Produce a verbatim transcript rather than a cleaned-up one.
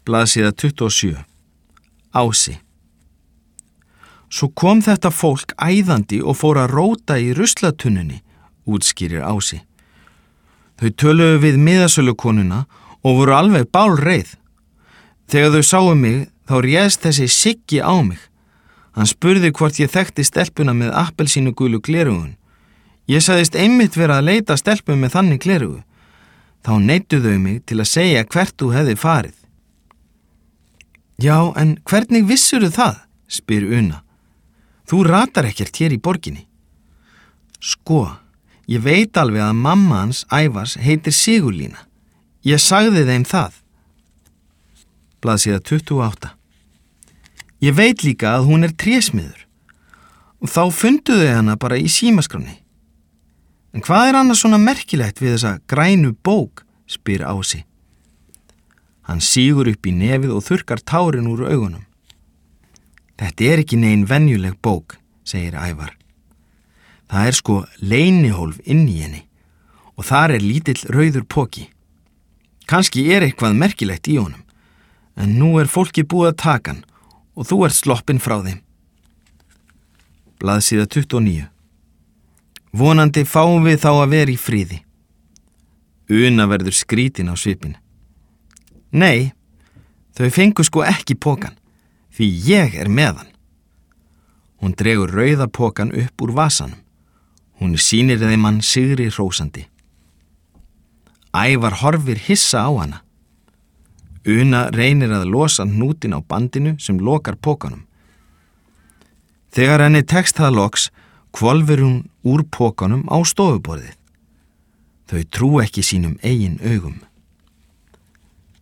Blaðsíða tuttugu og sjö. Ási. Svo kom þetta fólk æðandi og fór að róta í ruslatunnunni, útskýrir Ási. Þau töluðu við miðasölukonuna og voru alveg bálreið. Þegar þau sáu mig, þá réðst þessi Siggi á mig. Hann spurði hvort ég þekkti stelpuna með appelsínugulu gleraugun. Ég sagðist einmitt vera að leita stelpu með þannig gleraugu. Þá neyddu þau mig til að segja hvert þú hefði farið. Já, en hvernig vissirðu það? Spyr Una. Þú ratar ekkert hér í borginni. Sko, ég veit alveg að mamma hans Ævars heitir Sigurlína. Ég sagði þeim það. Blaðsíða tuttugu og átta. Ég veit líka að hún er trésmiður. Og þá fundu þau hana bara í símaskránni. En hvað er annars svona merkilegt við þessa grænu bók, spyr Ási. Hann sígur upp í nefið og þurrkar tárin úr augunum. Þetta er ekki nein venjuleg bók, segir Ævar. Það er sko leynihólf inn í henni og þar er lítill rauður poki. Kannski er eitthvað merkilegt í honum, en nú er fólki búið að taka hann og þú ert sloppinn frá þeim. Blaðsíða tuttugu og níu. Vonandi fáum við þá að vera í friði. Una verður skrítin á svipinn. Nei, þau fengu sko ekki pokan, því ég er með hann. Hún dregur rauða pokan upp úr vasanum. Hún sýnir þeim hann sigri hrósandi. Ævar horfir hissa á hana. Una reynir að losa hnútin á bandinu sem lokar pokanum. Þegar henni tekst það loks, hvolfir hún úr pokanum á stofuborðið. Þau trú ekki sínum eigin augum.